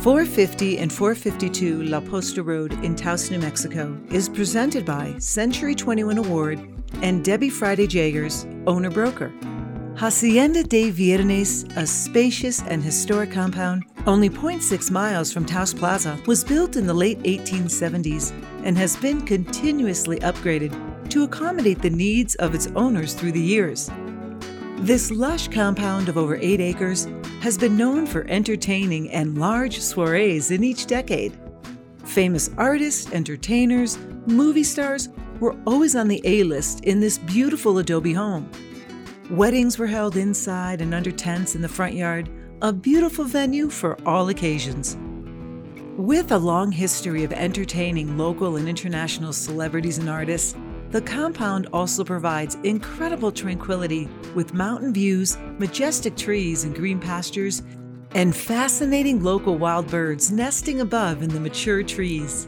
450 and 452 La Posta Road in Taos, New Mexico is presented by Century 21 Award and Debbie Friday Jagers, owner-broker. Hacienda de Viernes, a spacious and historic compound only 0.6 miles from Taos Plaza, was built in the late 1870s and has been continuously upgraded to accommodate the needs of its owners through the years. This lush compound of over 8 acres has been known for entertaining and large soirees in each decade. Famous artists, entertainers, movie stars were always on the A-list in this beautiful adobe home. Weddings were held inside and under tents in the front yard, a beautiful venue for all occasions. With a long history of entertaining local and international celebrities and artists, the compound also provides incredible tranquility with mountain views, majestic trees and green pastures, and fascinating local wild birds nesting above in the mature trees.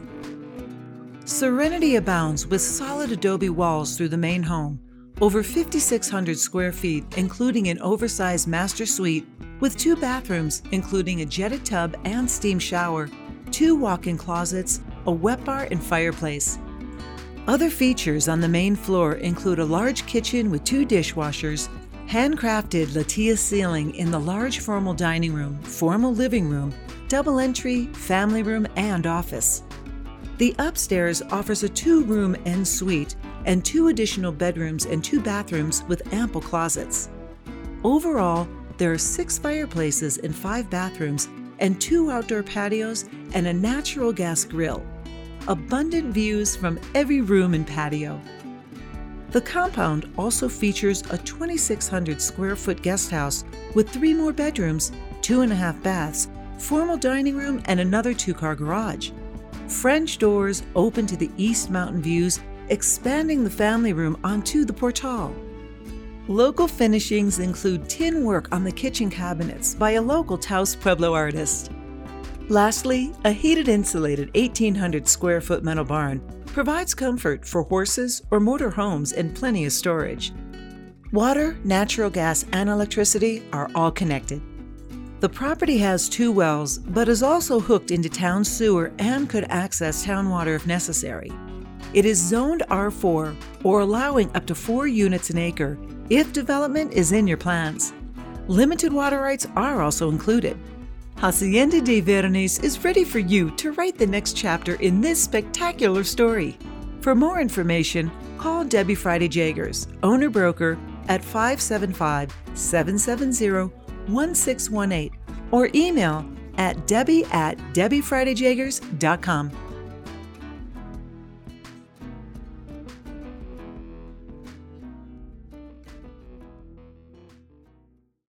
Serenity abounds with solid adobe walls through the main home, over 5,600 square feet, including an oversized master suite with 2 bathrooms, including a jetted tub and steam shower, 2 walk-in closets, a wet bar, and fireplace. Other features on the main floor include a large kitchen with 2 dishwashers, handcrafted Latia ceiling in the large formal dining room, formal living room, double entry, family room, and office. The upstairs offers a 2-room en suite and 2 additional bedrooms and 2 bathrooms with ample closets. Overall, there are 6 fireplaces and 5 bathrooms and 2 outdoor patios and a natural gas grill. Abundant views from every room and patio. The compound also features a 2,600 square foot guest house with 3 more bedrooms, 2.5 baths, formal dining room, and another 2-car garage. French doors open to the east mountain views, expanding the family room onto the portal. Local finishings include tin work on the kitchen cabinets by a local Taos Pueblo artist. Lastly, a heated insulated 1,800 square foot metal barn provides comfort for horses or motor homes and plenty of storage. Water, natural gas, and electricity are all connected. The property has 2 wells, but is also hooked into town sewer and could access town water if necessary. It is zoned R4, or allowing up to 4 units an acre, if development is in your plans. Limited water rights are also included. Hacienda de Viernes is ready for you to write the next chapter in this spectacular story. For more information, call Debbie Friday Jagers, owner-broker, at 575-770-1618 or email at debbie@debbiefridayjagers.com.